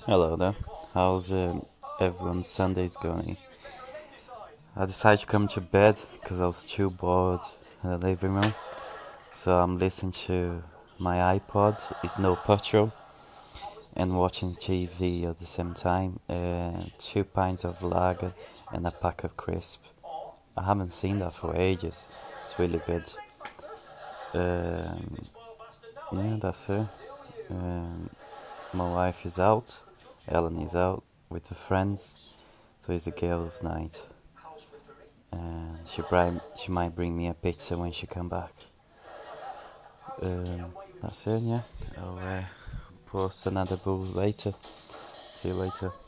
Hello there. How's everyone's Sundays going? I decided to come to bed because I was too bored in the living room. So I'm listening to my iPod, it's no petrol, and watching TV at the same time. 2 pints of lager and a pack of crisp. I haven't seen that for ages. It's really good. Um, yeah, that's it. Um, my wife is out. Ellen is out with her friends. So it's a girls' night. And she might bring me a pizza when she come back. That's it, yeah. I'll post another bull later. See you later.